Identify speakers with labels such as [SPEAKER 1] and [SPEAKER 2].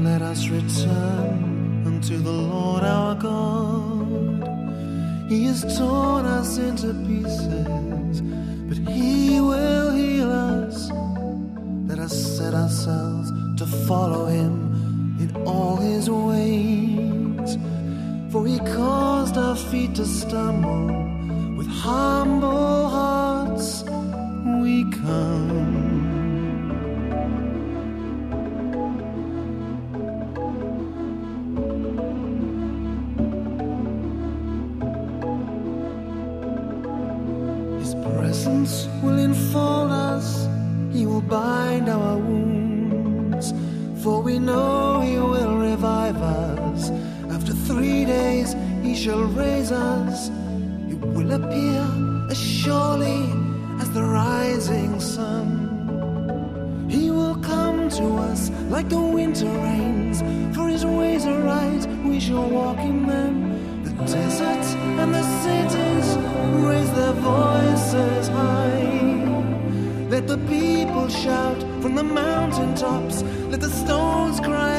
[SPEAKER 1] let us return unto the Lord our God. He has torn us into pieces, but He will heal us. Let us set ourselves to follow Him in all His ways. For He caused our feet to stumble. With humble hearts we come. His presence will enfold us. He will bind our wounds. For we know He will revive us. After 3 days He shall raise us. He will appear as surely as the rising sun. He will come to us like the winter rains. For His ways are right, we shall walk in them. The deserts and the cities raise their voices high. Let the people shout from the mountain tops. Let the stones cry